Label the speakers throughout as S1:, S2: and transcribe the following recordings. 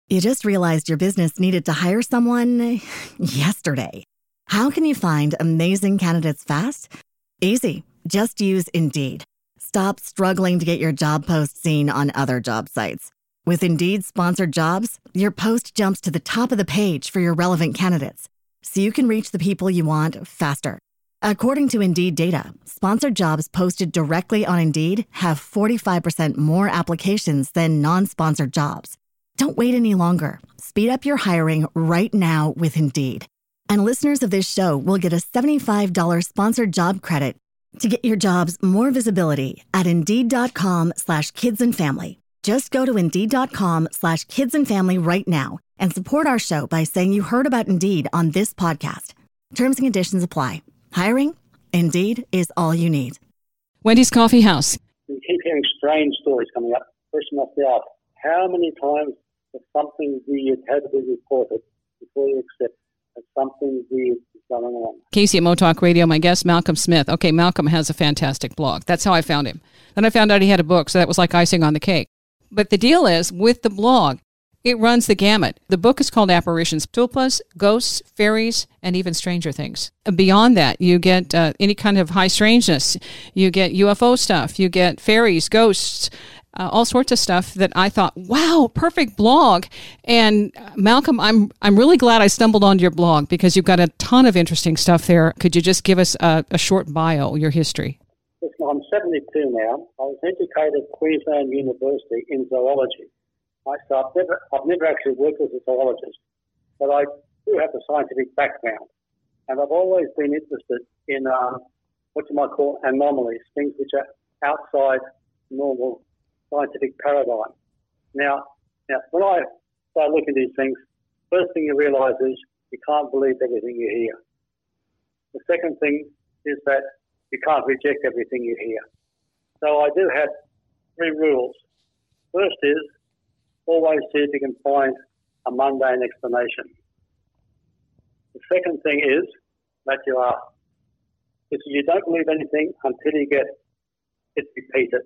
S1: You just realized your business needed to hire someone yesterday. How can you find amazing candidates fast? Easy. Just use Indeed. Stop struggling to get your job post seen on other job sites. With Indeed sponsored jobs, your post jumps to the top of the page for your relevant candidates, so you can reach the people you want faster. According to Indeed data, sponsored jobs posted directly on Indeed have 45% more applications than non-sponsored jobs. Don't wait any longer. Speed up your hiring right now with Indeed. And listeners of this show will get a $75 sponsored job credit to get your jobs more visibility at Indeed.com/kidsandfamily. Just go to Indeed.com/kidsandfamily right now and support our show by saying you heard about Indeed on this podcast. Terms and conditions apply. Hiring? Indeed is all you need.
S2: Wendy's Coffee House.
S3: We keep hearing strange stories coming up. Question must be asked, how many times has something weird had to be reported before you accept that something weird is going on?
S2: Casey at Motalk Radio, my guest, Malcolm Smith. Okay, Malcolm has a fantastic blog. That's how I found him. Then I found out he had a book, so that was like icing on the cake. But the deal is, with the blog, it runs the gamut. The book is called Apparitions, Tulpas, Ghosts, Fairies, and even Stranger Things. Beyond that, you get any kind of high strangeness. You get UFO stuff. You get fairies, ghosts, all sorts of stuff that I thought, wow, perfect blog. And Malcolm, I'm really glad I stumbled onto your blog because you've got a ton of interesting stuff there. Could you just give us a short bio, your history?
S3: Listen, I'm 72 now. I was educated at Queensland University in zoology. So I've never actually worked as a zoologist, but I do have a scientific background. And I've always been interested in what you might call anomalies, things which are outside normal scientific paradigm. Now, when I start looking at these things, first thing you realise is you can't believe everything you hear. The second thing is that you can't reject everything you hear. So I do have 3 rules. First is always see if you can find a mundane explanation. The second thing is that you don't believe anything until you get it repeated.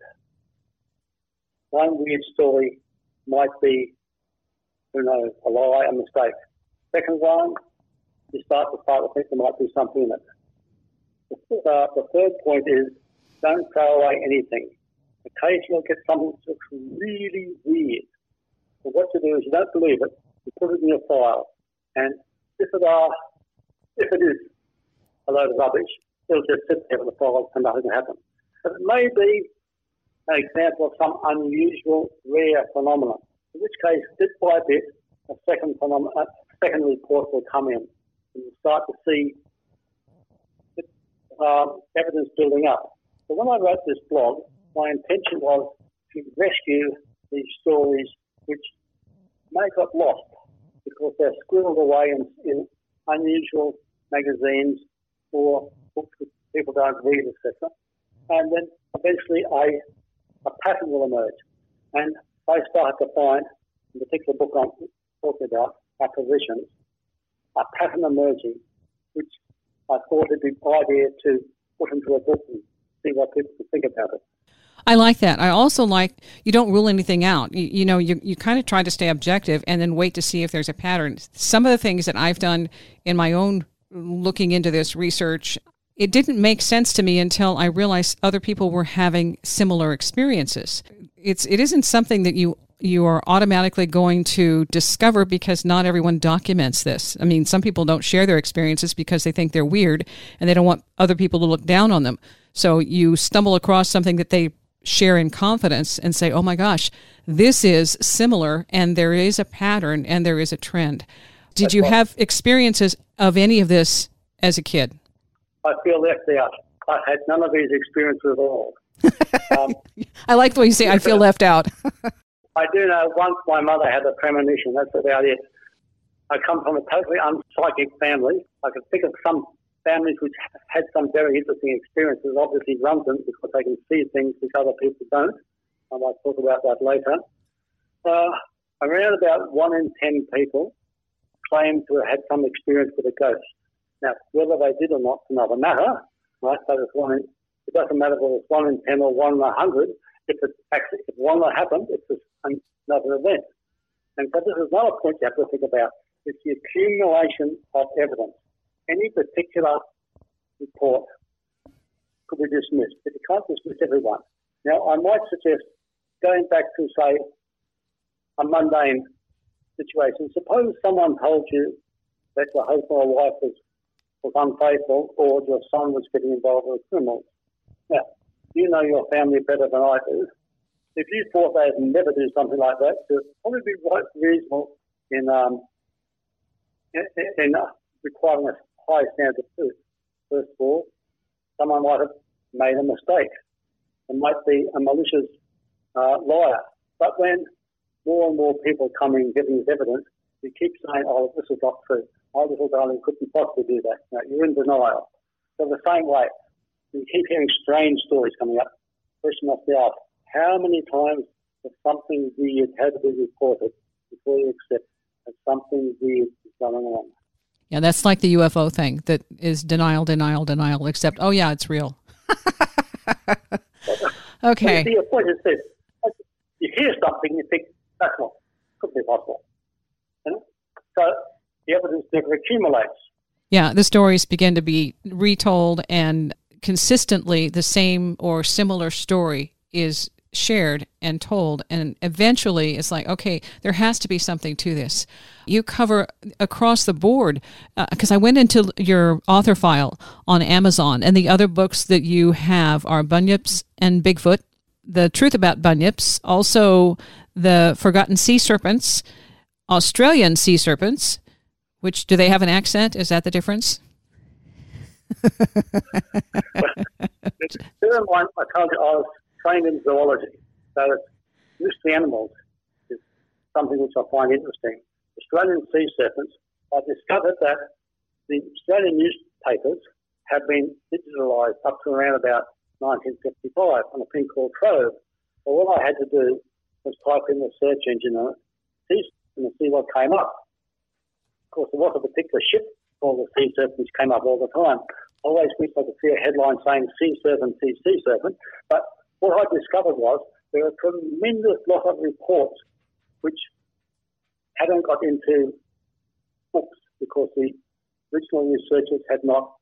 S3: One weird story might be, a lie, a mistake. Second one, you start to think there might be something in it. The third point is don't throw away anything. Occasionally you'll get something that looks really weird. So what you do is you don't believe it, you put it in your file, and if it is a load of rubbish, it'll just sit there in the file and nothing will happen. But it may be an example of some unusual, rare phenomenon, in which case, bit by bit, a second report will come in, and you'll start to see evidence building up. So when I wrote this blog, my intention was to rescue these stories which may have got lost because they're squirreled away in unusual magazines or books that people don't read, etc. And then eventually a pattern will emerge. And I started to find, in the particular book I'm talking about, Apparitions, a pattern emerging, which I thought it'd be an idea to put into a book and see what people think about it.
S2: I like that. I also like you don't rule anything out. You kind of try to stay objective and then wait to see if there's a pattern. Some of the things that I've done in my own looking into this research, it didn't make sense to me until I realized other people were having similar experiences. It isn't something that you are automatically going to discover because not everyone documents this. I mean, some people don't share their experiences because they think they're weird and they don't want other people to look down on them. So you stumble across something that they share in confidence and say, oh my gosh, this is similar and there is a pattern and there is a trend. Did you have experiences of any of this as a kid?
S3: I feel left out. I had none of these experiences at all.
S2: I like the way you say, I feel left out.
S3: I do know once my mother had a premonition. That's about it. I come from a totally unpsychic family. I can think of some families which had some very interesting experiences, obviously run them because they can see things which other people don't. I might talk about that later. Around about 1 in 10 people claim to have had some experience with a ghost. Now, whether they did or not is another matter, right? So it doesn't matter whether it's 1 in 10 or 1 in 100. If one that happened, it's another event. And so this is another point you have to think about. It's the accumulation of evidence. Any particular report could be dismissed, but you can't dismiss everyone. Now, I might suggest going back to, say, a mundane situation. Suppose someone told you that your husband or wife was unfaithful, or your son was getting involved with criminals. Now, you know your family better than I do. If you thought they'd never do something like that, it would probably be right reasonable in requiring a high standard of proof. First of all, someone might have made a mistake. It might be a malicious liar. But when more and more people come in giving us evidence, we keep saying, oh, this is not true. My little darling couldn't possibly do that. No, you're in denial. So the same way, we keep hearing strange stories coming up. The question must be asked, how many times has something weird had to be reported before you accept that something weird is going on?
S2: Yeah, that's like the UFO thing that is denial, except, oh, yeah, it's real. Okay.
S3: The point is this. You hear something, you think, that's not, could be possible. And so the evidence never accumulates.
S2: Yeah, the stories begin to be retold, and consistently the same or similar story is shared and told, and eventually it's like, okay, there has to be something to this. You cover across the board, because I went into your author file on Amazon, and the other books that you have are Bunyips and Bigfoot, The Truth About Bunyips, also The Forgotten Sea Serpents, Australian Sea Serpents, which, do they have an accent? Is that the difference?
S3: Bear in mind, I told you I was trained in zoology, so mystery animals is something which I find interesting. Australian sea serpents, I discovered that the Australian newspapers have been digitalised up to around about 1955 on a thing called Trove. So all I had to do was type in the search engine on it, and see what came up. Of course, there was a particular ship called the sea serpent which came up all the time. I always wished I could see a headline saying sea serpent, sea serpent, but what I discovered was there are a tremendous lot of reports which hadn't got into books because the original researchers had not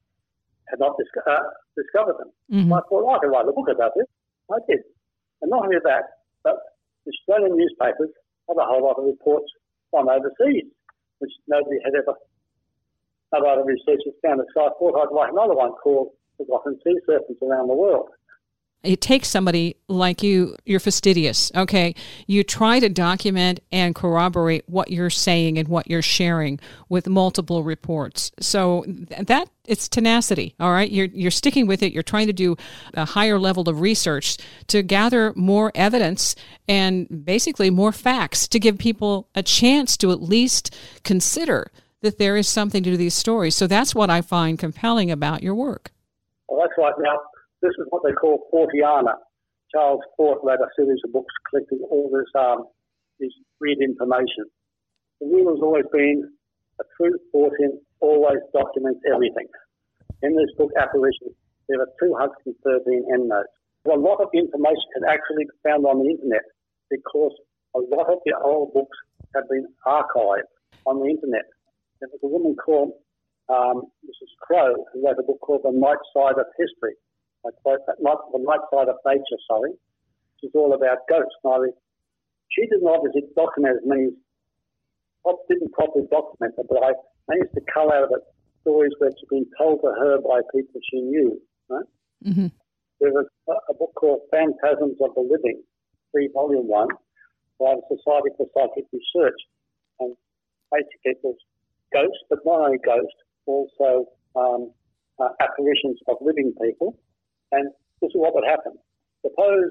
S3: discovered them. Mm-hmm. I thought, I could write a book about this. I did. And not only that, but the Australian newspapers have a whole lot of reports from overseas, which nobody had ever, no other researchers found it. So I thought I'd write another one called Forgotten Sea Serpents Around the World.
S2: It takes somebody like you, you're fastidious, okay? You try to document and corroborate what you're saying and what you're sharing with multiple reports. So that, it's tenacity, all right? You're sticking with it. You're trying to do a higher level of research to gather more evidence and basically more facts to give people a chance to at least consider that there is something to these stories. So that's what I find compelling about your work.
S3: Well, that's right. Now, this is what they call Fortiana. Charles Fort wrote a series of books collecting all this weird information. The rule has always been a true Fortean always documents everything. In this book, Apparitions, there are 213 endnotes. A lot of information can actually be found on the internet because a lot of the old books have been archived on the internet. There was a woman called Mrs. Crow who wrote a book called The Night Side of History. I quote that, not The Night Side of Nature, which is all about ghosts. Now, she didn't obviously document as many, didn't properly document it, but I managed to cull out of it stories which had been told to her by people she knew. Right? Mm-hmm. There was a book called Phantasms of the Living, 3-volume one, by the Society for Psychic Research. And basically it was ghosts, but not only ghosts, also apparitions of living people. And this is what would happen. Suppose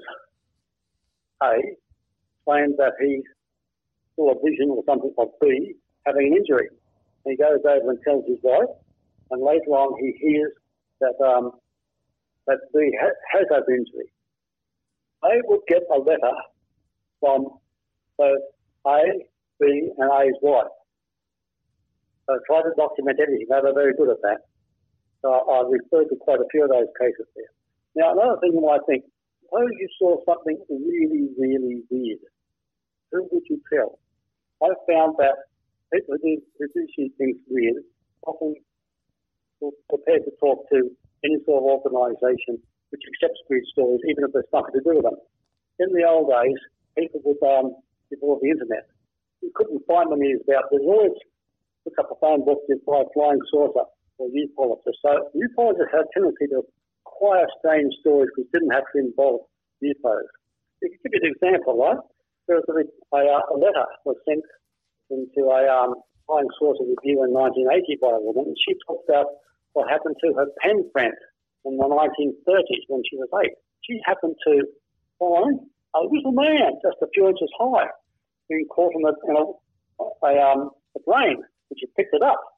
S3: A claims that he saw a vision or something of B having an injury. He goes over and tells his wife, and later on he hears that B has that injury. A would get a letter from both A, B, and A's wife. So try to document everything. They were very good at that. So I referred to quite a few of those cases there. Now, another thing you might think, suppose you saw something really, really weird. Who would you tell? I found that people who do see things weird often are prepared to talk to any sort of organisation which accepts weird stories, even if there's nothing to do with them. In the old days, people would, before the internet, you couldn't find the news about. There's always look up a phone book to buy flying saucer or ufologists. So ufologists have a tendency to acquire strange stories which didn't have to involve UFOs. To give you an example, right? There was a letter was sent into a flying saucer review in 1980 by a woman, and she talked about what happened to her pen friend in the 1930s when she was 8. She happened to find a little man just a few inches high being caught in a drain, and she picked it up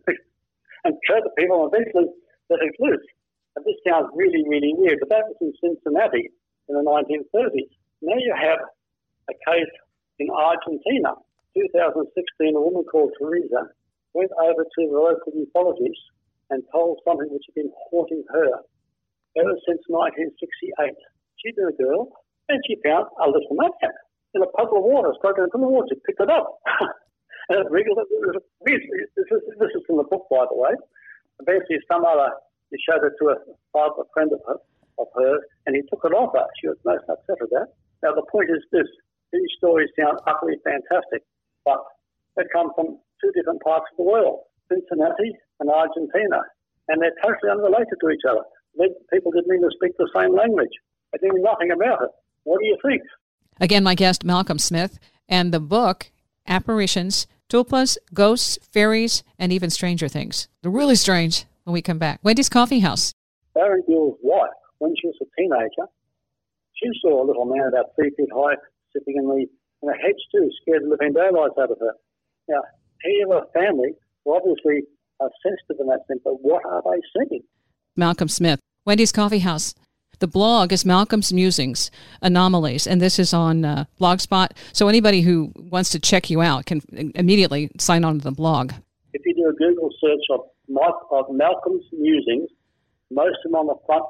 S3: and showed the people and eventually let it loose. And this sounds really, really weird, but that was in Cincinnati in the 1930s. Now you have a case in Argentina. 2016, a woman called Teresa went over to the local ufologist and told something which had been haunting her ever since 1968. She'd been a girl, and she found a little man in a puddle of water, struggling into the water. She picked it up. And it wriggled. This is from the book, by the way. Eventually, he showed it to a friend of hers, and he took it off her. She was most upset with that. Now, the point is this. These stories sound utterly fantastic, but they come from two different parts of the world, Cincinnati and Argentina, and they're totally unrelated to each other. People didn't even speak the same language. They knew nothing about it. What do you think?
S2: Again, my guest, Malcolm Smith, and the book, Apparitions, Tulpas, Ghosts, Fairies, and Even Stranger Things. They're really strange when we come back. Wendy's Coffee House.
S3: Baron Gill's wife, when she was a teenager, she saw a little man about 3 feet high sitting in a hedge too, scared the living daylights out of her. Now, he and her family were obviously sensitive in that sense, but what are they seeing?
S2: Malcolm Smith, Wendy's Coffee House. The blog is Malcolm's Musings, Anomalies, and this is on Blogspot. So anybody who wants to check you out can immediately sign on to the blog.
S3: If you do a Google search of Malcolm's Musings, most of them on the front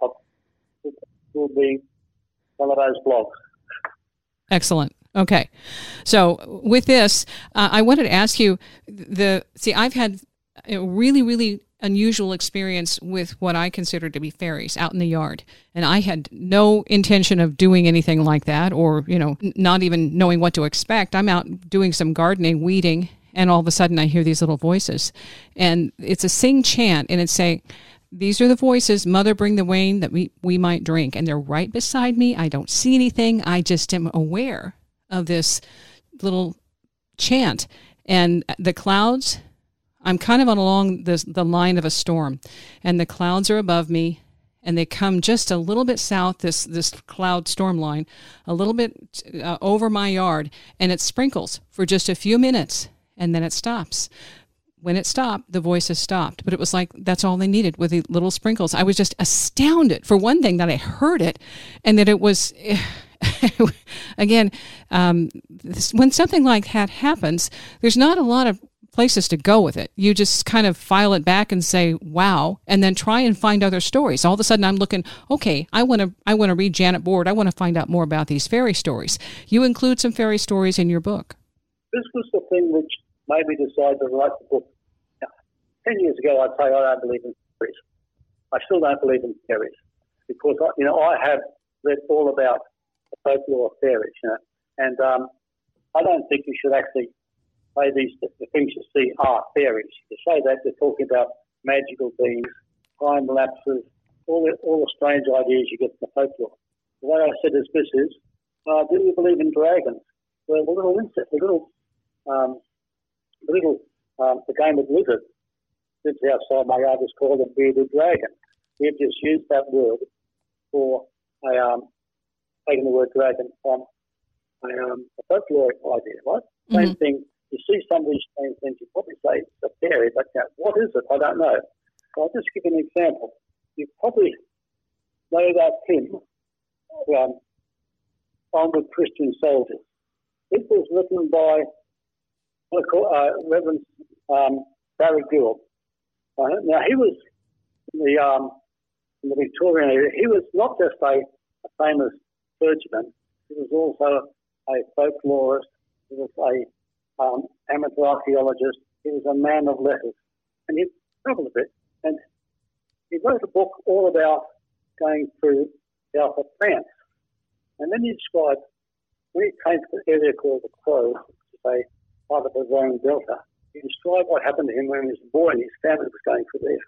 S3: page will be one of those blogs.
S2: Excellent. Okay. So with this, I wanted to ask you, I've had a really, really unusual experience with what I consider to be fairies out in the yard. And I had no intention of doing anything like that or, not even knowing what to expect. I'm out doing some gardening, weeding, and all of a sudden I hear these little voices. And it's a sing chant, and it's saying, "These are the voices, Mother, bring the wine that we might drink." And they're right beside me. I don't see anything. I just am aware of this little chant. And the clouds, I'm kind of along the line of a storm, and the clouds are above me, and they come just a little bit south, this cloud storm line, a little bit over my yard, and it sprinkles for just a few minutes, and then it stops. When it stopped, the voices stopped, but it was like that's all they needed with the little sprinkles. I was just astounded, for one thing, that I heard it, and that it was... Again, when something like that happens, there's not a lot of places to go with it. You just kind of file it back and say, wow, and then try and find other stories. All of a sudden I'm looking, okay, I want to read Janet Board. I want to find out more about these fairy stories. You include some fairy stories in your book.
S3: This was the thing which made me decide to write the book. 10 years ago, I'd say I don't believe in fairies. I still don't believe in fairies because, I have read all about the folklore of fairies, and I don't think you should actually say the things you see are fairies. You say that, you're talking about magical beings, time lapses, all the strange ideas you get from the folklore. The way I said this is, do you believe in dragons? Well, the little insect, the game of lizard lives outside my yard is called a bearded dragon. We've just used that word for taking the word dragon from a folkloric idea, right? Mm-hmm. Same thing. You see some of these strange things, you probably say it's a fairy, but what is it? I don't know. So I'll just give you an example. You probably know that hymn, Onward Christian Soldiers. It was written by Reverend Barry Gill. Now, he was in the Victorian area. He was not just a famous clergyman. He was also a folklorist. He was amateur archaeologist. He was a man of letters. And he travelled a bit. And he wrote a book all about going through south of France. And then he described, when he came to the area called the Crow, which is a part of the Rhone Delta, he described what happened to him when he was a boy and his family was going through there.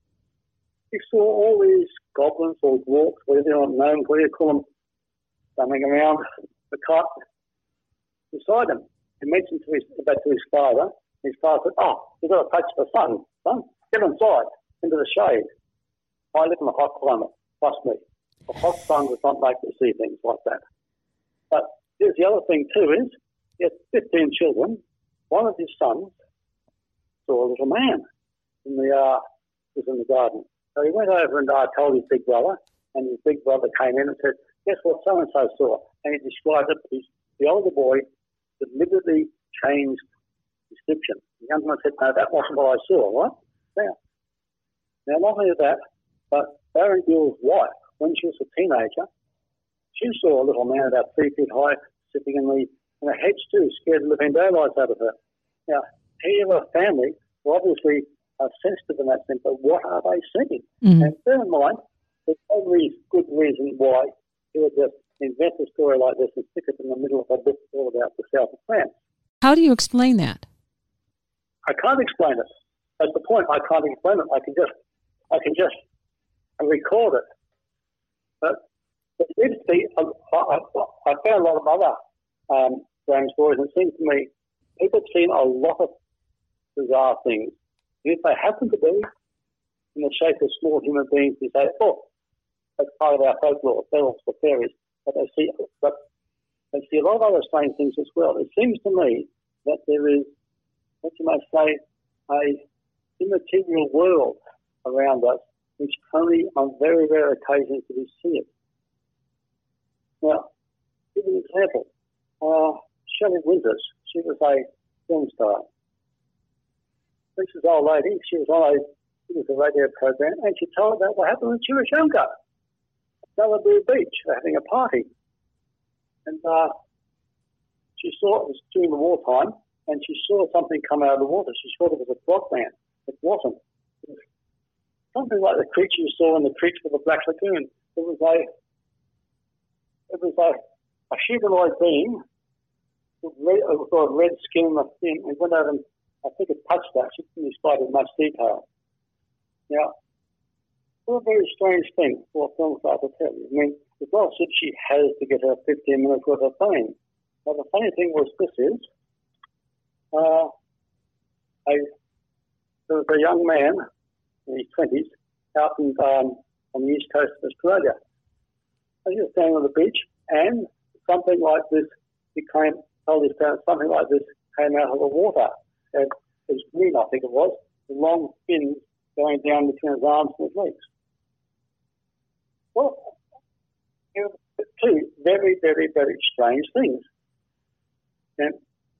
S3: He saw all these goblins or dwarfs, whatever you want to know them, whatever you call them, running around the cart beside him. He mentioned that to his father. His father said, "Oh, you've got to touch the sun. Son, get inside, into the shade. I live in a hot climate, trust me. The hot sun does not make you see things like that." But here's the other thing too is, he had 15 children. One of his sons saw a little man was in the garden. So he went over and told his big brother, and his big brother came in and said, "Guess what so-and-so saw?" And he described it. The older boy deliberately changed description. The younger one said, "No, that wasn't what I saw," right? Now, not only that, but Baron Gill's wife, when she was a teenager, she saw a little man about 3 feet high sitting in a hedge too, scared the living daylights out of her. Now, here you have a family who obviously are sensitive in that sense, but what are they seeing? Mm-hmm. And bear in mind, there's every good reason why he would just invent a story like this and stick it in the middle of a book all about the south of France.
S2: How do you explain that?
S3: I can't explain it. That's the point. I can't explain it. I can just record it. But it seems to be, I found a lot of other strange stories, and it seems to me people have seen a lot of bizarre things. If they happen to be in the shape of small human beings, you say, "Oh, that's part of our folklore, elves or fairies." But they see a lot of other strange things as well. It seems to me that there is, what you might say, a immaterial world around us, which only on very rare occasions do we see it. Now, give an example. Shelley Winters, she was a film star. This is an old lady. She was on a radio program, and she told about what happened when she was younger. Malibu Beach, having a party. And she saw it was during the wartime, and she saw something come out of the water. She thought it was a frogman. It wasn't. It was something like the creature you saw in the creek of the Black Lagoon. It was a humanoid being with red skin and went over and I think it touched that. She didn't describe it in much detail. Now, what a very strange thing for a film star to tell you. I mean, it's not as if she has to get her 15 minutes worth of fame. But the funny thing was there was a young man in his 20s out on the east coast of Australia. And he was standing on the beach, and something like this told his parents something like this came out of the water. And it was green, I think it was, the long fins going down between his arms and his legs. Well, two very, very, very strange things. And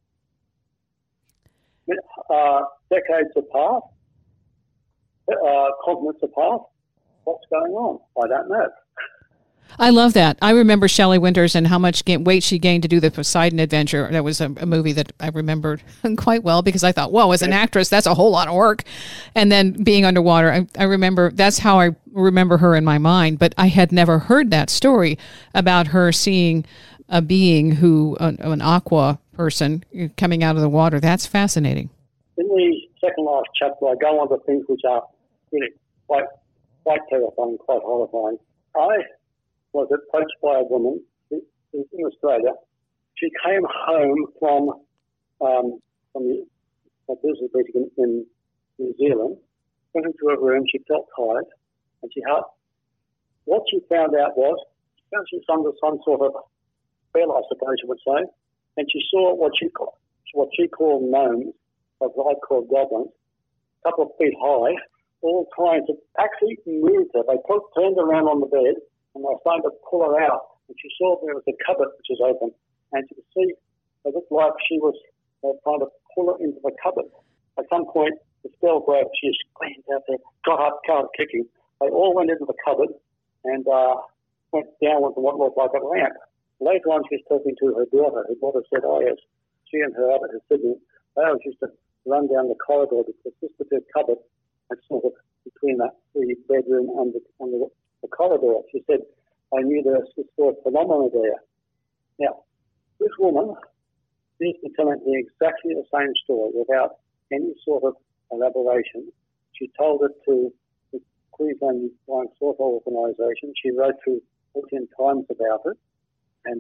S3: decades apart, continents apart, what's going on? I don't know.
S2: I love that. I remember Shelley Winters and how much weight she gained to do the Poseidon Adventure. That was a movie that I remembered quite well because I thought, whoa, as an actress, that's a whole lot of work. And then being underwater, I remember, that's how I remember her in my mind. But I had never heard that story about her seeing a being an aqua person coming out of the water. That's fascinating.
S3: In the second last chapter, I go on to things which are really quite terrifying, quite horrifying. I was approached by a woman who's in Australia. She came home from the business meeting in New Zealand, went into her room, she felt tired, and what she found out was, she was under some sort of spell, I suppose you would say, and she saw what she called gnomes, or what I call goblins, a couple of feet high, all trying to actually move her. They turned around on the bed, and they were starting to pull her out. And she saw there was a cupboard which was open, and she could see it looked like they were trying to pull her into the cupboard. At some point, the spell broke. She screamed out there, got up, started kicking. They all went into the cupboard and went downwards to what looked like a ramp. Later on, she was talking to her daughter. Her daughter said, "Oh yes, she and her other siblings, they always used to run down the corridor because this was their cupboard and sort of between the bedroom and the corridor. She said, I knew there was this sort of phenomenon there. Now, this woman seems to be telling me exactly the same story without any sort of elaboration. She told it to the Queensland Flying Saucer Organisation. She wrote to 14 times about it. And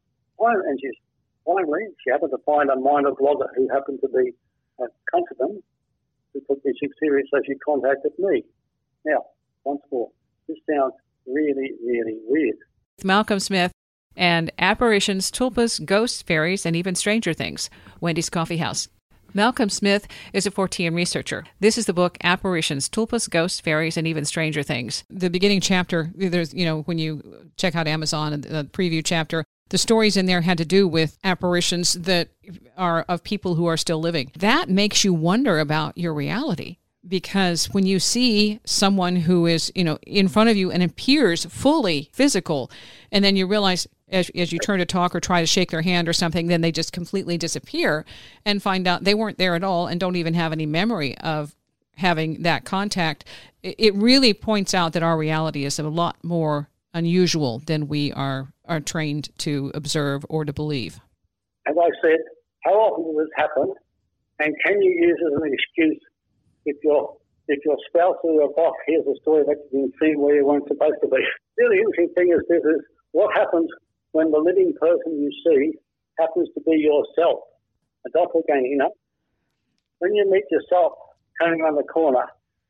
S3: finally, she happened to find a minor blogger who happened to be a confidant who took this serious, so she contacted me. Now, once more, this sounds really, really weird.
S2: Malcolm Smith and Apparitions, Tulpas, Ghosts, Fairies, and Even Stranger Things, Wendy's Coffee House. Malcolm Smith is a Fortean researcher. This is the book Apparitions, Tulpas, Ghosts, Fairies, and Even Stranger Things. The beginning chapter, there's, when you check out Amazon and the preview chapter, the stories in there had to do with apparitions that are of people who are still living. That makes you wonder about your reality, because when you see someone who is, in front of you and appears fully physical, and then you realize as you turn to talk or try to shake their hand or something, then they just completely disappear and find out they weren't there at all and don't even have any memory of having that contact. It really points out that our reality is a lot more unusual than we are trained to observe or to believe.
S3: As I said, how often does this happen? And can you use it as an excuse if your spouse or your boss hears a story that you've been seeing where you weren't supposed to be? The really interesting thing is this is what happens when the living person you see happens to be yourself, a doppelganger. When you meet yourself coming around the corner,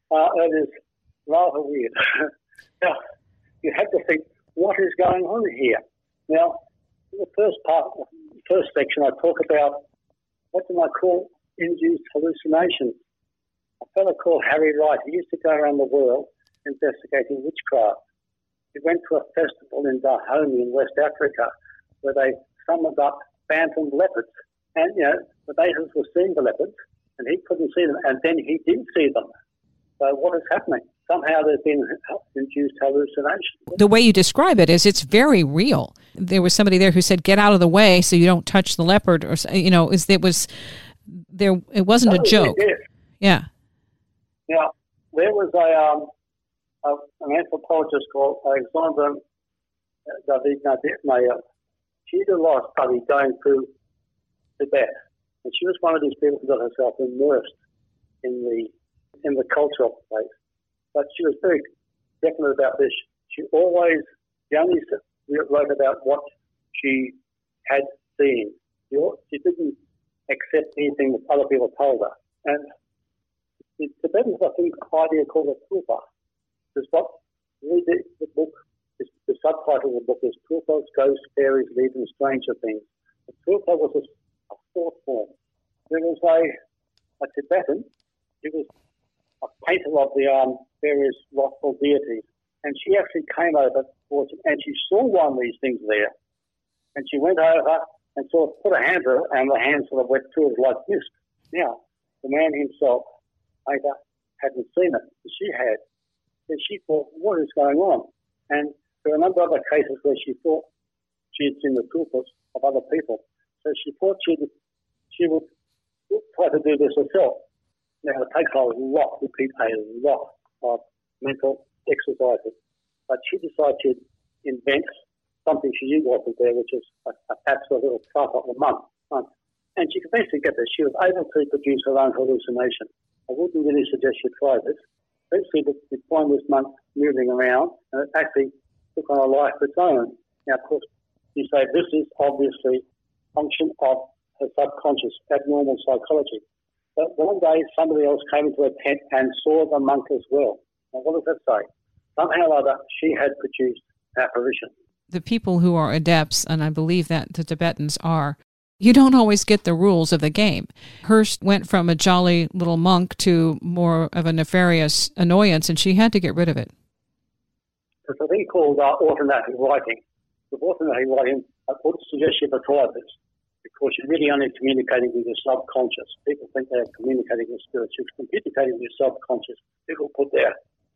S3: it is rather weird. Now, you have to think, what is going on here? Now, in the first section, I talk about what do I call induced hallucinations. A fellow called Harry Wright, he used to go around the world investigating witchcraft. He went to a festival in Dahomey in West Africa where they summoned up phantom leopards. And, the natives were seeing the leopards and he couldn't see them. And then he did see them. So what is happening? Somehow there's been induced hallucination.
S2: The way you describe it is it's very real. There was somebody there who said, get out of the way so you don't touch the leopard. Or, it wasn't a joke. Yeah.
S3: Now, there was an anthropologist called Alexandra David-Mayer. She did a lot of study going through Tibet, and she was one of these people who got herself immersed in the culture of the place. But she was very definite about this. She only wrote about what she had seen. She didn't accept anything that other people told her. And the Tibetans, I think, idea called a tulpa. Is what the book is. The subtitle of the book is Tulpas, Ghosts, Fairies, and Even Stranger Things. The tulpa was a thought form. There was a Tibetan. He was a painter of the various wrathful deities, and she actually came over towards him, and she saw one of these things there, and she went over and sort of put a hand to it, and the hand sort of went to it like mist. Now, the man himself later hadn't seen it, but she had. And she thought, what is going on? And there were a number of other cases where she thought she had seen the tulpas of other people. So she thought she would try to do this herself. Now, it takes a lot of mental exercises. But she decided to invent something she knew wasn't there, which is perhaps a little trumpet or month. And she could basically get this. She was able to produce her own hallucination. I wouldn't really suggest you try this. Eventually, we find this monk moving around, and it actually took on a life of its own. Now, of course, you say this is obviously a function of her subconscious, abnormal psychology. But one day, somebody else came into a tent and saw the monk as well. Now, what does that say? Somehow or other, she had produced apparition.
S2: The people who are adepts, and I believe that the Tibetans are, you don't always get the rules of the game. Hers went from a jolly little monk to more of a nefarious annoyance, and she had to get rid of it.
S3: There's a thing called automatic writing. With automatic writing, I would suggest you try this, because you're really only communicating with your subconscious. People think they're communicating with spirits. You're communicating with your subconscious. People put a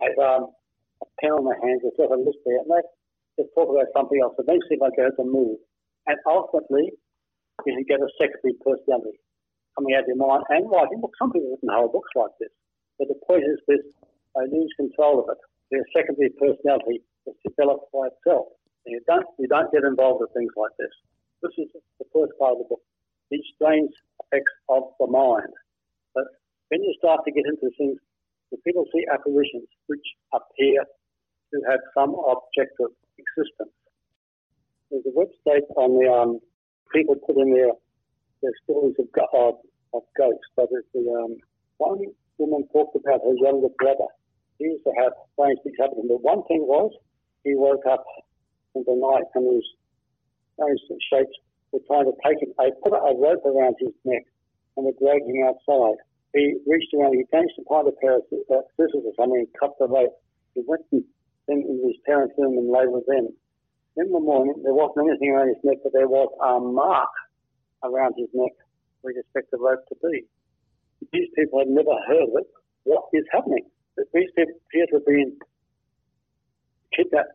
S3: pen on their hands, or a list there, and they just talk about something else. Eventually they go to move. And ultimately, you can get a secondary personality coming out of your mind and writing books. Some people wouldn't hold books like this. But the point is this, they lose control of it. Their secondary personality is developed by itself. And you don't get involved with things like this. This is the first part of the book, these strange effects of the mind. But when you start to get into things, the people see apparitions which appear to have some objective existence. There's a website on the people put in their stories of ghosts. But it's the one woman talked about her younger brother. He used to have strange things happen to him. But one thing was, he woke up in the night and these strange shapes were trying to take him. They put a rope around his neck and were dragging him outside. He reached around, he managed to find a pair of scissors or something and cut the rope. He went into his parents' room and lay with them. In the morning, there wasn't anything around his neck, but there was a mark around his neck where you expect the rope to be. These people had never heard of it. What is happening? These people appear to have been kidnapped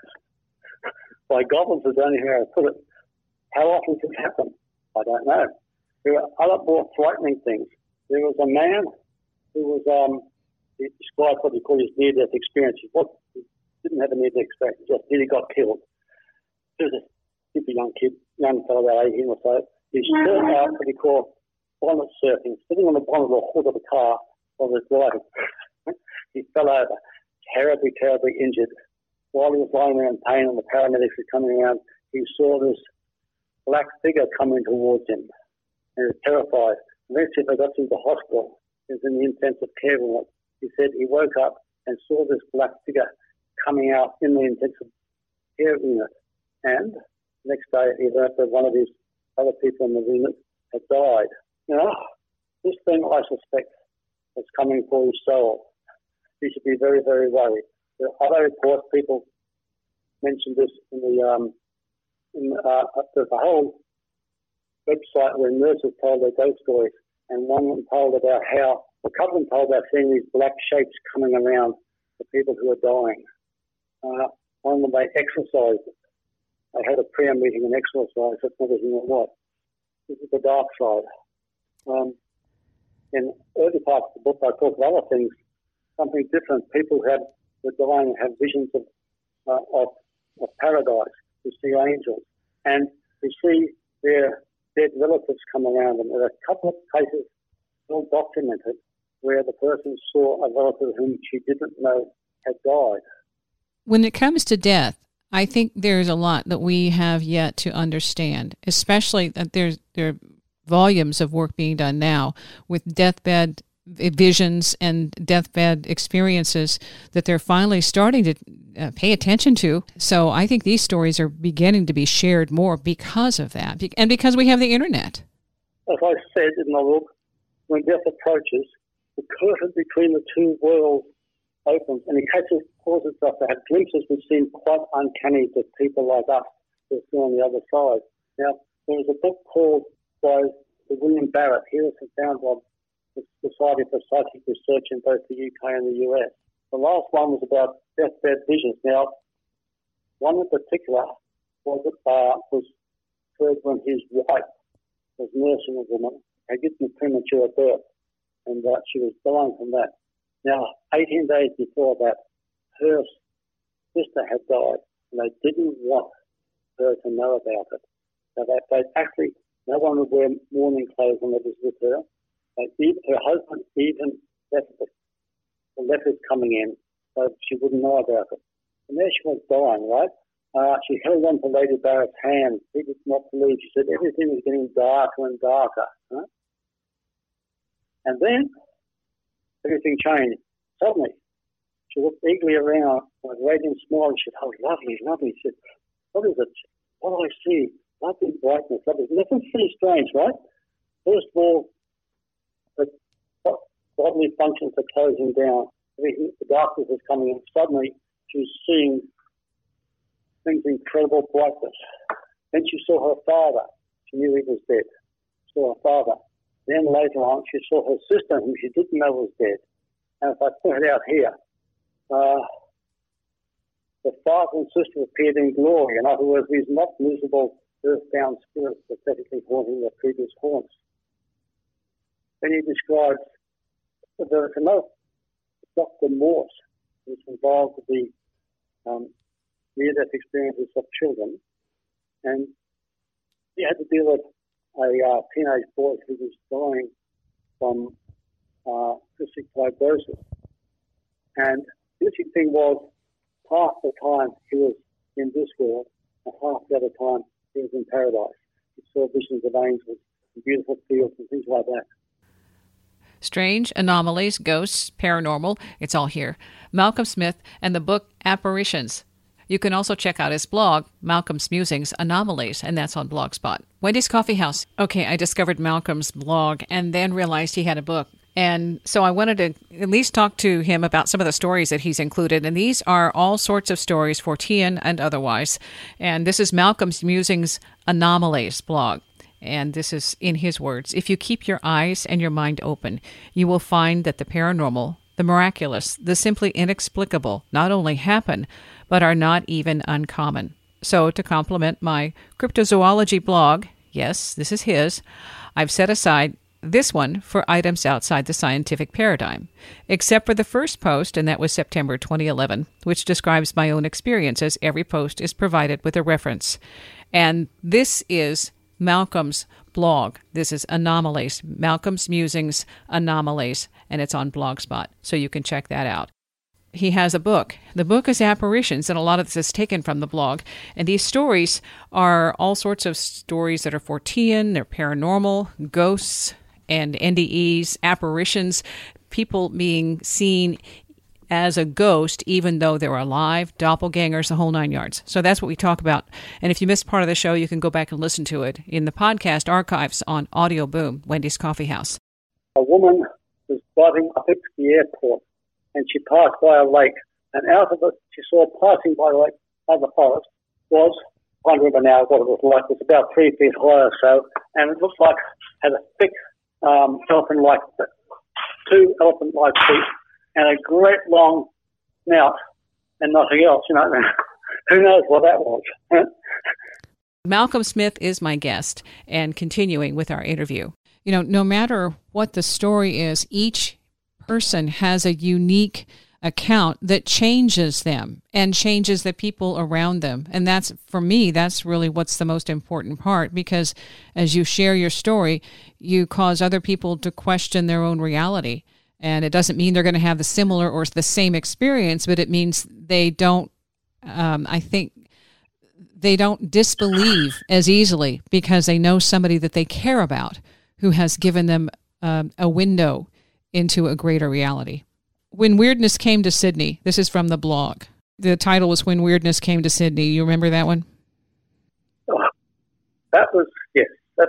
S3: by goblins, is the only way I put it. How often does this happen? I don't know. There are other more frightening things. There was a man who was, he described what he called his near-death experience. He didn't have a near-death experience, just nearly got killed. He was a super young kid, young fellow about 18 or so. He turned out what he called bonnet surfing, sitting on the bonnet of the hood of a car while he was driving. He fell over, terribly, terribly injured. While he was lying there in pain and the paramedics were coming around, he saw this black figure coming towards him. And he was terrified. Eventually, they got to the hospital. He was in the intensive care ward. He said he woke up and saw this black figure coming out in the intensive care unit. And the next day, he learned that one of his other people in the unit had died. You know, this thing, I suspect, is coming for his soul. He should be very, very worried. There are other reports, people mentioned this in there's a whole website where nurses told their ghost stories, and one of them told about how, a couple of them told about seeing these black shapes coming around the people who are dying. One of them, they exorcised it. They had a prayer meeting and exorcised it, and everything like that. This is the dark side. In early parts of the book, I talk about other things, something different. People who are dying have visions of paradise. We see angels, and we see their dead relatives come around them. There are a couple of cases well documented where the person saw a relative whom she didn't know had died.
S2: When it comes to death, I think there's a lot that we have yet to understand, especially that there are volumes of work being done now with deathbed visions and deathbed experiences that they're finally starting to pay attention to. So I think these stories are beginning to be shared more because of that, and because we have the internet.
S3: As I said in my book, when death approaches, the curtain between the two worlds opens, and it causes us to have glimpses which seem quite uncanny to people like us who are still on the other side. Now, there was a book called by William Barrett. He was the founder of the Society for Psychic Research in both the UK and the US. The last one was about deathbed visions. Now, one in particular was heard when his wife was nursing a woman, had given a premature birth, and she was dying from that. Now, 18 days before that, her sister had died, and they didn't want her to know about it. So they actually, no one would wear mourning clothes when they was with her. Her husband even left the letters coming in so she wouldn't know about it. And there she was dying, right? She held on to Lady Barrett's hand. She did not believe. She said everything was getting darker and darker. Right? And then everything changed. Suddenly, she looked eagerly around with a radiant smile. She said, "Oh, lovely, lovely." She said, "What is it? What do I see? Lovely brightness, lovely." Nothing pretty strange, right? First of all, the bodily functions are closing down. The darkness is coming in. Suddenly, she was seeing things incredible brightness. Then she saw her father. She knew he was dead. She saw her father. Then later on, she saw her sister, whom she didn't know was dead. And if I point it out here, the father and sister appeared in glory. In other words, these not miserable earthbound spirits pathetically haunting their previous haunts. Then he describes there was another Dr. Morse, which involved the near-death experiences of children, and he had to deal with a teenage boy who was dying from cystic fibrosis. And the interesting thing was, half the time he was in this world, and half the other time he was in paradise. He saw visions of angels and beautiful fields and things like that.
S2: Strange, anomalies, ghosts, paranormal, it's all here. Malcolm Smith and the book Apparitions. You can also check out his blog, Malcolm's Musings, Anomalies, and that's on Blogspot. Wendy's Coffee House. Okay, I discovered Malcolm's blog and then realized he had a book. And so I wanted to at least talk to him about some of the stories that he's included. And these are all sorts of stories, Fortean and otherwise. And this is Malcolm's Musings, Anomalies blog. And this is in his words: if you keep your eyes and your mind open, you will find that the paranormal, the miraculous, the simply inexplicable not only happen, but are not even uncommon. So to complement my cryptozoology blog, yes, this is his, I've set aside this one for items outside the scientific paradigm, except for the first post, and that was September 2011, which describes my own experiences. Every post is provided with a reference. And this is Malcolm's blog. This is Anomalies, Malcolm's Musings, Anomalies, and it's on Blogspot, so you can check that out. He has a book. The book is Apparitions, and a lot of this is taken from the blog. And these stories are all sorts of stories that are Fortean, they're paranormal, ghosts, and NDEs, apparitions, people being seen as a ghost, even though they're alive, doppelgangers, the whole nine yards. So that's what we talk about. And if you missed part of the show, you can go back and listen to it in the podcast archives on Audio Boom, Wendy's Coffee House.
S3: A woman was driving up to the airport, and she passed by a lake, and out of it, she saw passing by the lake by the forest was, I can't remember now what it was like, it was about 3 feet high or so, and it looked like it had a thick elephant-like, 2 elephant-like feet, and a great long snout and nothing else, you know. Who knows what that was?
S2: Malcolm Smith is my guest, and continuing with our interview. You know, no matter what the story is, each person has a unique account that changes them and changes the people around them. And that's, for me, that's really what's the most important part, because as you share your story, you cause other people to question their own reality. And it doesn't mean they're going to have the similar or the same experience, but it means they don't, I think, they don't disbelieve as easily because they know somebody that they care about who has given them a window into a greater reality. When Weirdness Came to Sydney, this is from the blog. The title was When Weirdness Came to Sydney. You remember that one?
S3: Oh, that was, yes.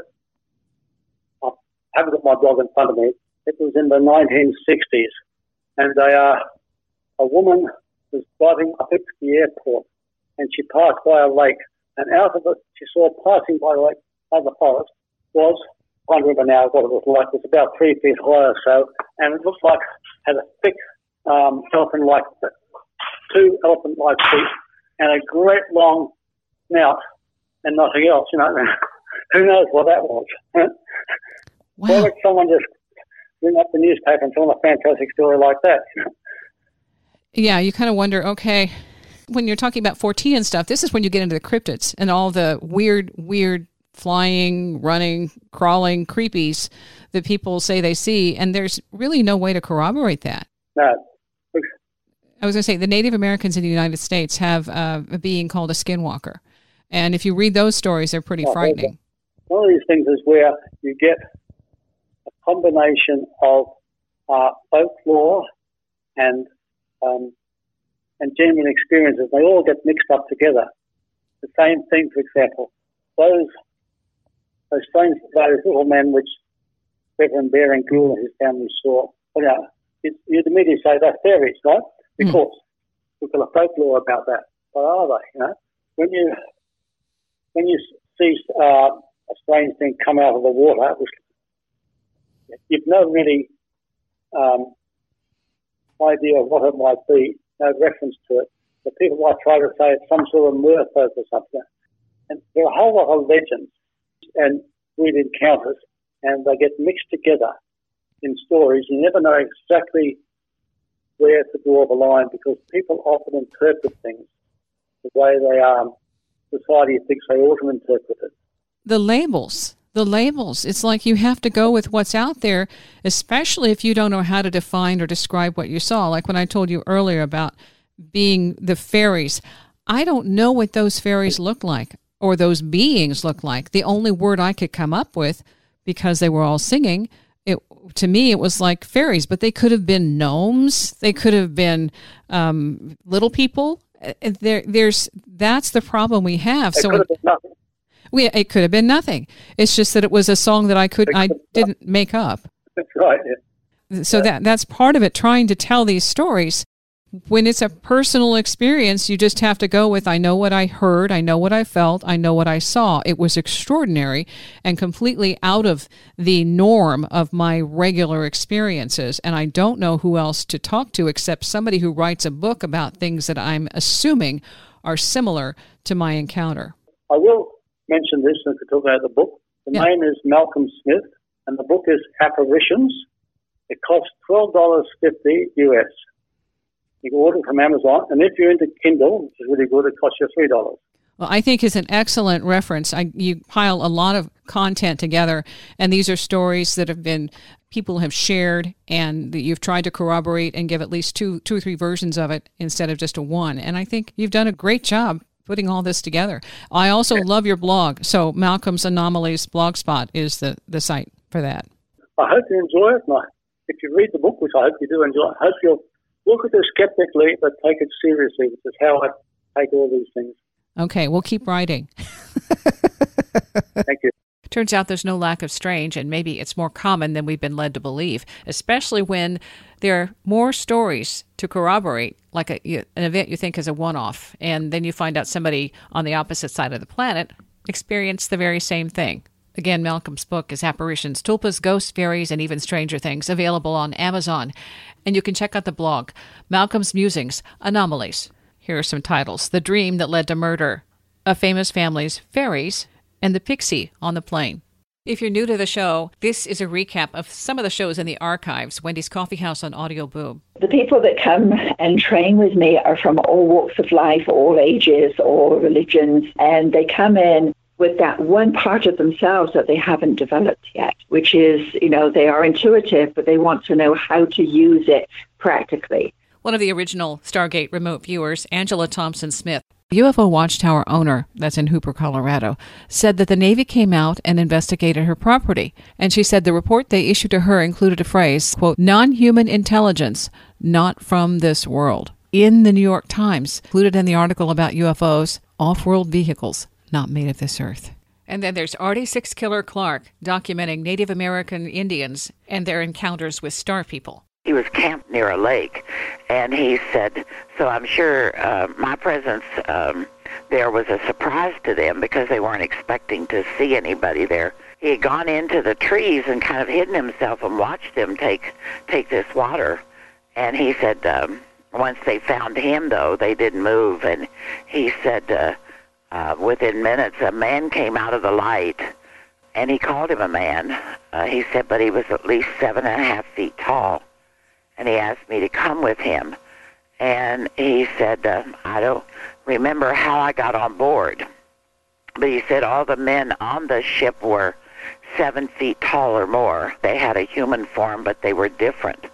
S3: I haven't got my blog in front of me. It was in the 1960s, and a woman was driving up to the airport, and she passed by a lake, and out of it, she saw passing by the lake by the forest was, I can't remember now what it was like, it was about 3 feet high or so, and it looked like it had a thick elephant-like, 2 elephant-like feet, and a great long snout and nothing else, you know. Who knows what that was?
S2: Wow.
S3: Why would someone just bring up the newspaper and tell a fantastic story like that? You know?
S2: Yeah, you kind of wonder, okay, when you're talking about Fortean stuff, this is when you get into the cryptids and all the weird flying, running, crawling creepies that people say they see, and there's really no way to corroborate that.
S3: No.
S2: I was going to say, the Native Americans in the United States have a being called a skinwalker. And if you read those stories, they're pretty frightening.
S3: One of these things is where you get a combination of folklore and genuine experiences. They all get mixed up together. The same thing, for example, those strange, those little men which Reverend Baring Gould and his family saw, you know, you'd immediately say they're fairies, right? Because we've got a folklore about that. What are they? You know, when you see a strange thing come out of the water, you've no really idea of what it might be, no reference to it. The people might try to say it's some sort of merfolk or something. And there are a whole lot of legends and weird encounters, and they get mixed together in stories. You never know exactly where to draw the line because people often interpret things the way society thinks they ought to interpret it.
S2: The labels. It's like you have to go with what's out there, especially if you don't know how to define or describe what you saw. Like when I told you earlier about being the fairies. I don't know what those fairies look like or those beings look like. The only word I could come up with, because they were all singing, to me it was like fairies, but they could have been gnomes. They could have been little people. That's the problem we have.
S3: It could have been nothing.
S2: It could have been nothing. It's just that it was a song that I didn't make up.
S3: That's right. Yeah.
S2: So that's part of it, trying to tell these stories. When it's a personal experience, you just have to go with, I know what I heard, I know what I felt, I know what I saw. It was extraordinary and completely out of the norm of my regular experiences, and I don't know who else to talk to except somebody who writes a book about things that I'm assuming are similar to my encounter.
S3: I will mention this and to talk about the book. The name is Malcolm Smith, and the book is Apparitions. It costs $12.50 US. You can order it from Amazon, and if you're into Kindle, which is really good, it costs you $3.
S2: Well, I think it's an excellent reference. You pile a lot of content together, and these are stories that people have shared, and that you've tried to corroborate and give at least two or three versions of it instead of just a one. And I think you've done a great job putting all this together. I also love your blog. So Malcolm's Anomalies Blogspot is the site for that.
S3: I hope you enjoy it. If you read the book, which I hope you do enjoy, I hope you'll look at it skeptically, but take it seriously, which is how I take all these things.
S2: Okay, we'll keep writing.
S3: Thank you.
S2: Turns out there's no lack of strange, and maybe it's more common than we've been led to believe, especially when there are more stories to corroborate, like an event you think is a one-off, and then you find out somebody on the opposite side of the planet experienced the very same thing. Again, Malcolm's book is Apparitions, Tulpas, Ghosts, Fairies, and Even Stranger Things, available on Amazon. And you can check out the blog, Malcolm's Musings, Anomalies. Here are some titles: The Dream That Led to Murder, A Famous Family's Fairies, and The Pixie on the Plane. If you're new to the show, this is a recap of some of the shows in the archives, Wendy's Coffee House on Audio Boom.
S4: The people that come and train with me are from all walks of life, all ages, all religions, and they come in with that one part of themselves that they haven't developed yet, which is, they are intuitive, but they want to know how to use it practically.
S2: One of the original Stargate remote viewers, Angela Thompson-Smith, UFO Watchtower owner, that's in Hooper, Colorado, said that the Navy came out and investigated her property. And she said the report they issued to her included a phrase, quote, non-human intelligence, not from this world. In the New York Times, included in the article about UFOs, off-world vehicles, not made of this earth. And then there's Artie Six Killer Clark, documenting Native American Indians and their encounters with star people.
S5: He was camped near a lake, and he said, so I'm sure my presence there was a surprise to them because they weren't expecting to see anybody there. He had gone into the trees and kind of hidden himself and watched them take this water. And he said once they found him, though, they didn't move. And he said within minutes, a man came out of the light, and he called him a man. He said, but he was at least 7.5 feet tall. And he asked me to come with him. And he said, I don't remember how I got on board. But he said all the men on the ship were 7 feet tall or more. They had a human form, but they were different,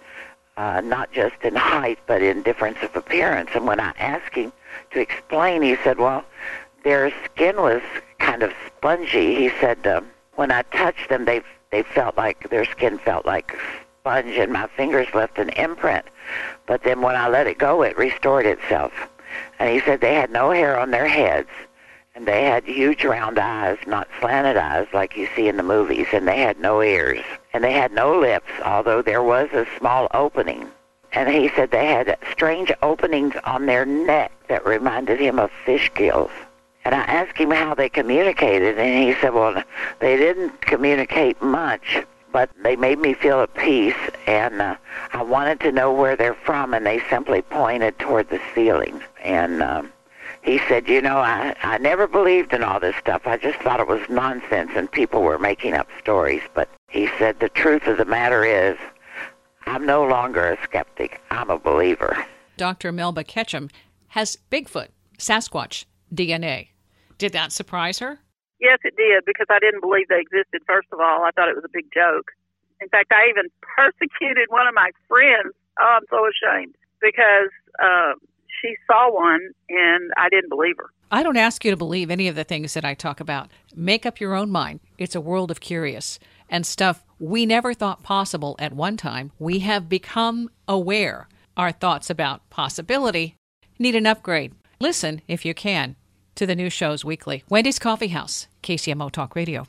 S5: not just in height, but in difference of appearance. And when I asked him to explain, he said, well, their skin was kind of spongy. He said, when I touched them, they felt like, their skin felt like sponge, and my fingers left an imprint. But then when I let it go, it restored itself. And he said they had no hair on their heads, and they had huge round eyes, not slanted eyes like you see in the movies, and they had no ears, and they had no lips, although there was a small opening. And he said they had strange openings on their neck that reminded him of fish gills. And I asked him how they communicated, and he said, well, they didn't communicate much, but they made me feel at peace, and I wanted to know where they're from, and they simply pointed toward the ceiling. And he said, I never believed in all this stuff. I just thought it was nonsense and people were making up stories. But he said the truth of the matter is I'm no longer a skeptic. I'm a believer.
S2: Dr. Melba Ketchum has Bigfoot, Sasquatch DNA. Did that surprise her?
S6: Yes, it did, because I didn't believe they existed, first of all. I thought it was a big joke. In fact, I even persecuted one of my friends. Oh, I'm so ashamed, because she saw one, and I didn't believe her.
S2: I don't ask you to believe any of the things that I talk about. Make up your own mind. It's a world of curious and stuff we never thought possible at one time. We have become aware. Our thoughts about possibility need an upgrade. Listen, if you can, to the new shows weekly. Wendy's Coffee House, KCMO Talk Radio.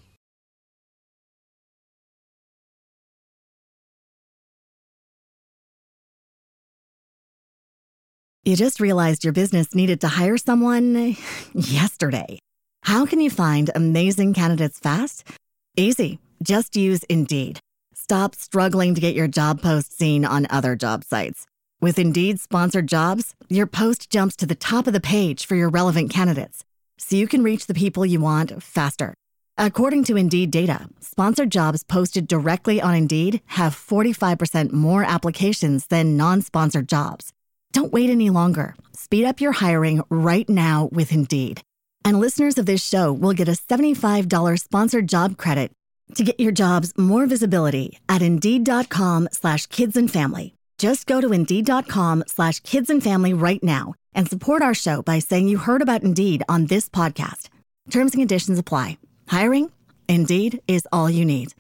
S1: You just realized your business needed to hire someone yesterday. How can you find amazing candidates fast? Easy. Just use Indeed. Stop struggling to get your job post seen on other job sites. With Indeed sponsored jobs, your post jumps to the top of the page for your relevant candidates, so you can reach the people you want faster. According to Indeed data, sponsored jobs posted directly on Indeed have 45% more applications than non-sponsored jobs. Don't wait any longer. Speed up your hiring right now with Indeed. And listeners of this show will get a $75 sponsored job credit to get your jobs more visibility at Indeed.com/kidsandfamily. Just go to Indeed.com/kidsandfamily right now and support our show by saying you heard about Indeed on this podcast. Terms and conditions apply. Hiring? Indeed is all you need.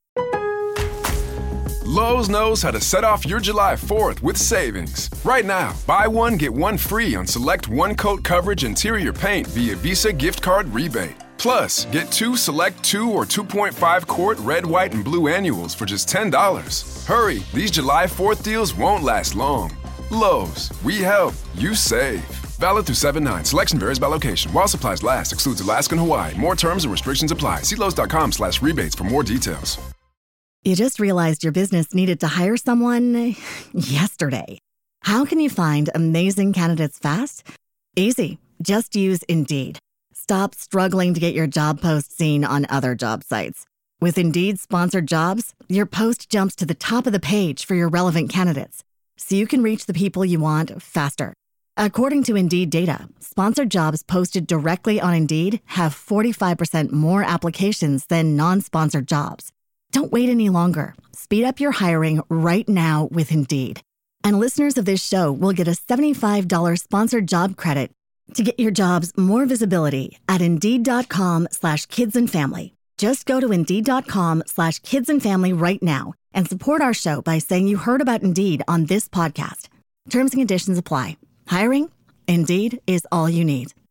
S7: Lowe's knows how to set off your July 4th with savings. Right now, buy one, get one free on select one-coat coverage interior paint via Visa gift card rebate. Plus, get two select 2 or 2.5 quart red, white, and blue annuals for just $10. Hurry, these July 4th deals won't last long. Lowe's, we help, you save. Valid through 7/9. Selection varies by location. While supplies last, excludes Alaska and Hawaii. More terms and restrictions apply. See Lowe's.com/rebates for more details.
S1: You just realized your business needed to hire someone yesterday. How can you find amazing candidates fast? Easy. Just use Indeed. Stop struggling to get your job post seen on other job sites. With Indeed sponsored jobs, your post jumps to the top of the page for your relevant candidates, so you can reach the people you want faster. According to Indeed data, sponsored jobs posted directly on Indeed have 45% more applications than non-sponsored jobs. Don't wait any longer. Speed up your hiring right now with Indeed. And listeners of this show will get a $75 sponsored job credit to get your jobs more visibility at Indeed.com/kidsandfamily. Just go to Indeed.com/kidsandfamily right now and support our show by saying you heard about Indeed on this podcast. Terms and conditions apply. Hiring? Indeed is all you need.